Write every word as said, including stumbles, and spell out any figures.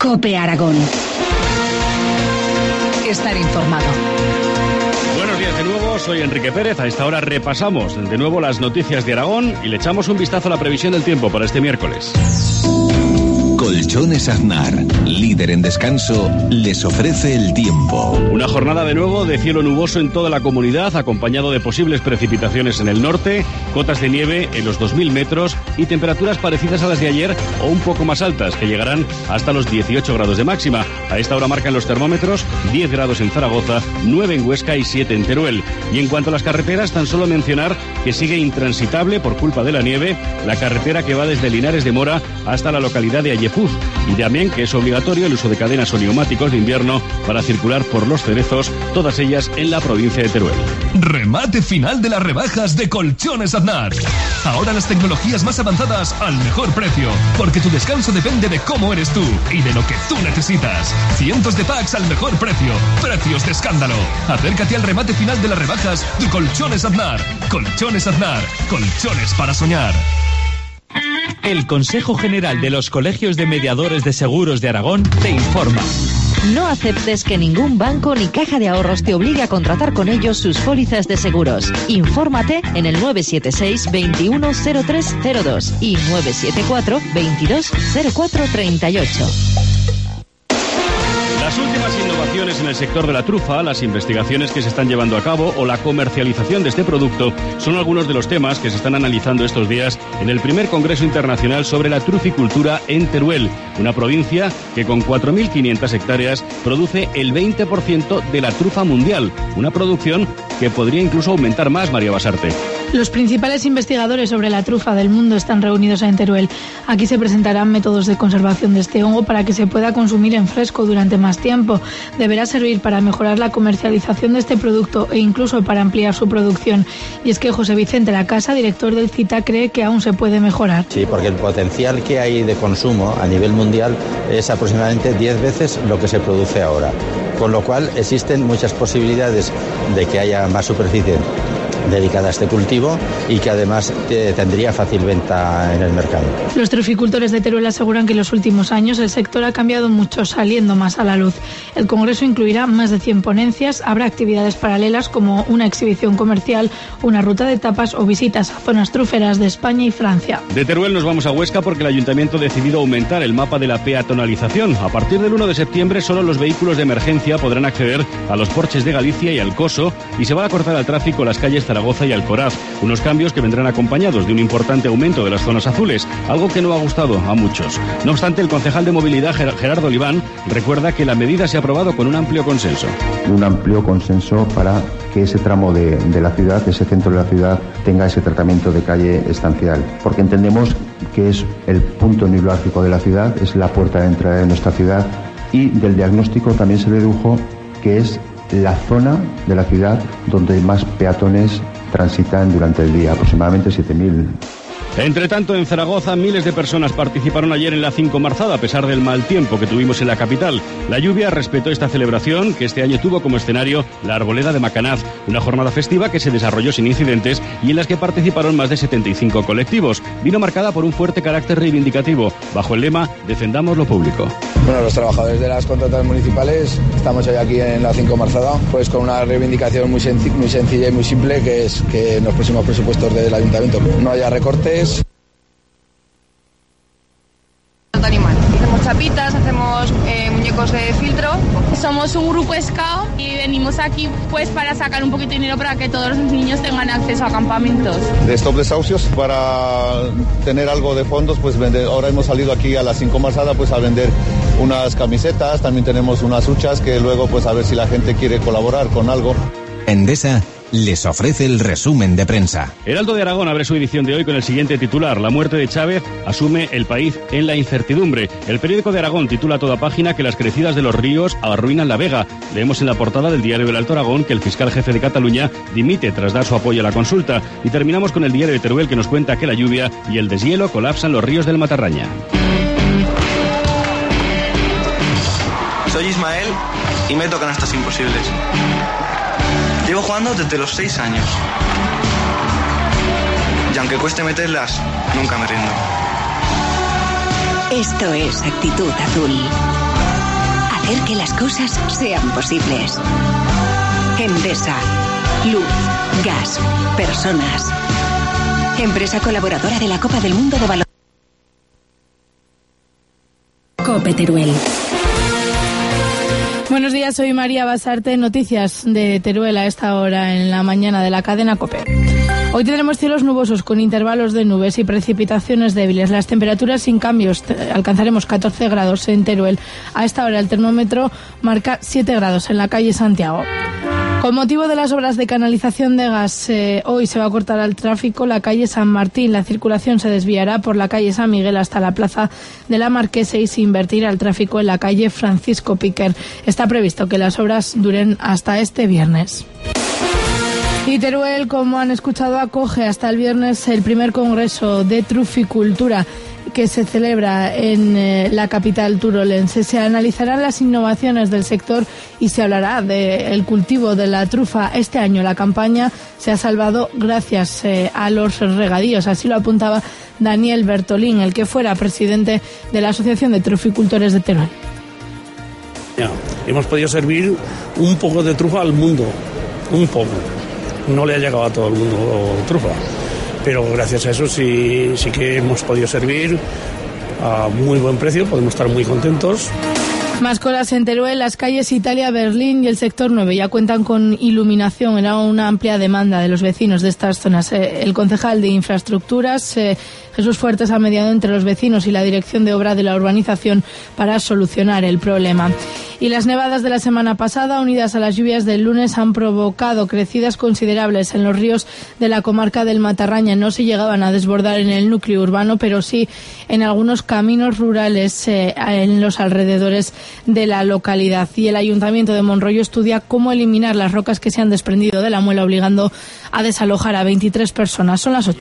COPE Aragón. Estar informado. Buenos días de nuevo, soy Enrique Pérez. A esta hora repasamos de nuevo las noticias de Aragón y le echamos un vistazo a la previsión del tiempo para este miércoles. Colchones Aznar, líder en descanso, les ofrece el tiempo. Una jornada de nuevo de cielo nuboso en toda la comunidad, acompañado de posibles precipitaciones en el norte, cotas de nieve en los dos mil metros y temperaturas parecidas a las de ayer o un poco más altas, que llegarán hasta los dieciocho grados de máxima. A esta hora marcan los termómetros diez grados en Zaragoza, nueve en Huesca y siete en Teruel. Y en cuanto a las carreteras, tan solo mencionar que sigue intransitable por culpa de la nieve la carretera que va desde Linares de Mora hasta la localidad de Ayepuz. Y también que es obligatorio el uso de cadenas o neumáticos de invierno para circular por los cerezos, todas ellas en la provincia de Teruel. Remate final de las rebajas de Colchones Aznar. Ahora las tecnologías más avanzadas al mejor precio, porque tu descanso depende de cómo eres tú y de lo que tú necesitas. Cientos de packs al mejor precio, precios de escándalo. Acércate al remate final de las rebajas de Colchones Aznar. Colchones Aznar, colchones para soñar. El Consejo General de los Colegios de Mediadores de Seguros de Aragón te informa. No aceptes que ningún banco ni caja de ahorros te obligue a contratar con ellos sus pólizas de seguros. Infórmate en el nueve siete seis, veintiuno cero tres cero dos y nueve siete cuatro, veintidós cero cuatro treinta y ocho. Las últimas innovaciones en el sector de la trufa, las investigaciones que se están llevando a cabo o la comercialización de este producto son algunos de los temas que se están analizando estos días en el primer Congreso Internacional sobre la Truficultura en Teruel, una provincia que con cuatro mil quinientas hectáreas produce el veinte por ciento de la trufa mundial, una producción que podría incluso aumentar más, María Basarte. Los principales investigadores sobre la trufa del mundo están reunidos en Teruel. Aquí se presentarán métodos de conservación de este hongo para que se pueda consumir en fresco durante más tiempo. Deberá servir para mejorar la comercialización de este producto e incluso para ampliar su producción. Y es que José Vicente Lacasa, director del CITA, cree que aún se puede mejorar. Sí, porque el potencial que hay de consumo a nivel mundial es aproximadamente diez veces lo que se produce ahora. Con lo cual existen muchas posibilidades de que haya más superficie dedicada a este cultivo y que además eh, tendría fácil venta en el mercado. Los truficultores de Teruel aseguran que en los últimos años el sector ha cambiado mucho, saliendo más a la luz. El Congreso incluirá más de cien ponencias, habrá actividades paralelas como una exhibición comercial, una ruta de tapas o visitas a zonas truferas de España y Francia. De Teruel nos vamos a Huesca porque el Ayuntamiento ha decidido aumentar el mapa de la peatonalización. A partir del uno de septiembre solo los vehículos de emergencia podrán acceder a los porches de Galicia y al Coso y se va a cortar al tráfico las calles Zaragoza y Alcoraz, unos cambios que vendrán acompañados de un importante aumento de las zonas azules, algo que no ha gustado a muchos. No obstante, el concejal de Movilidad, Gerardo Oliván, recuerda que la medida se ha aprobado con un amplio consenso. Un amplio consenso para que ese tramo de, de la ciudad, ese centro de la ciudad, tenga ese tratamiento de calle estancial, porque entendemos que es el punto neurálgico de la ciudad, es la puerta de entrada de nuestra ciudad, y del diagnóstico también se dedujo que es la zona de la ciudad donde más peatones transitan durante el día, aproximadamente siete mil. Entre tanto, en Zaragoza, miles de personas participaron ayer en la cinco Marzada, a pesar del mal tiempo que tuvimos en la capital. La lluvia respetó esta celebración, que este año tuvo como escenario la Arboleda de Macanaz, una jornada festiva que se desarrolló sin incidentes y en las que participaron más de setenta y cinco colectivos. Vino marcada por un fuerte carácter reivindicativo, bajo el lema «Defendamos lo público». Bueno, los trabajadores de las contratas municipales estamos hoy aquí en la cinco Marzada, pues con una reivindicación muy, senc- muy sencilla y muy simple, que es que en los próximos presupuestos del Ayuntamiento no haya recortes. Animal. Hacemos chapitas, hacemos eh, muñecos de filtro. Somos un grupo scout y venimos aquí pues para sacar un poquito de dinero para que todos los niños tengan acceso a campamentos. De Stop Desahucios, para tener algo de fondos, pues vender. Ahora hemos salido aquí a la cinco Marzada pues a vender unas camisetas, también tenemos unas huchas que luego pues a ver si la gente quiere colaborar con algo. Endesa les ofrece el resumen de prensa. Heraldo de Aragón abre su edición de hoy con el siguiente titular: La muerte de Chávez asume el país en la incertidumbre. El periódico de Aragón titula a toda página que las crecidas de los ríos arruinan la Vega. Leemos en la portada del diario del Alto Aragón que el fiscal jefe de Cataluña dimite tras dar su apoyo a la consulta. Y terminamos con el diario de Teruel, que nos cuenta que la lluvia y el deshielo colapsan los ríos del Matarraña. Soy Ismael y me tocan estas imposibles. Llevo jugando desde los seis años. Y aunque cueste meterlas, nunca me rindo. Esto es Actitud Azul. hacer que las cosas sean posibles. Endesa. Luz, gas, personas. Empresa colaboradora de la Copa del Mundo de Baloncesto. Cope Teruel. Buenos días, soy María Basarte. Noticias de Teruel a esta hora en la mañana de la cadena COPE. Hoy tendremos cielos nubosos con intervalos de nubes y precipitaciones débiles. Las temperaturas sin cambios. Alcanzaremos catorce grados en Teruel. A esta hora el termómetro marca siete grados en la calle Santiago. Con motivo de las obras de canalización de gas, eh, hoy se va a cortar al tráfico la calle San Martín. La circulación se desviará por la calle San Miguel hasta la plaza de la Marquesa y se invertirá el tráfico en la calle Francisco Piquer. Está previsto que las obras duren hasta este viernes. Y Teruel, como han escuchado, acoge hasta el viernes el primer congreso de truficultura que se celebra en eh, la capital turolense. Se analizarán las innovaciones del sector y se hablará del cultivo de la trufa. Este año la campaña se ha salvado gracias eh, a los regadíos. Así lo apuntaba Daniel Bertolín, el que fuera presidente de la Asociación de Truficultores de Teruel. Ya, hemos podido servir un poco de trufa al mundo, un poco. No le ha llegado a todo el mundo trufa, pero gracias a eso sí, sí que hemos podido servir a muy buen precio, podemos estar muy contentos. Más colas en Teruel, las calles Italia, Berlín y el sector nueve ya cuentan con iluminación. Era una amplia demanda de los vecinos de estas zonas. El concejal de Infraestructuras, eh, Jesús Fuertes, ha mediado entre los vecinos y la dirección de obra de la urbanización para solucionar el problema. Y las nevadas de la semana pasada, unidas a las lluvias del lunes, han provocado crecidas considerables en los ríos de la comarca del Matarraña. No se llegaban a desbordar en el núcleo urbano, pero sí en algunos caminos rurales eh, en los alrededores de la localidad. Y el Ayuntamiento de Monroyo estudia cómo eliminar las rocas que se han desprendido de la muela, obligando a desalojar a veintitrés personas. Son las ocho.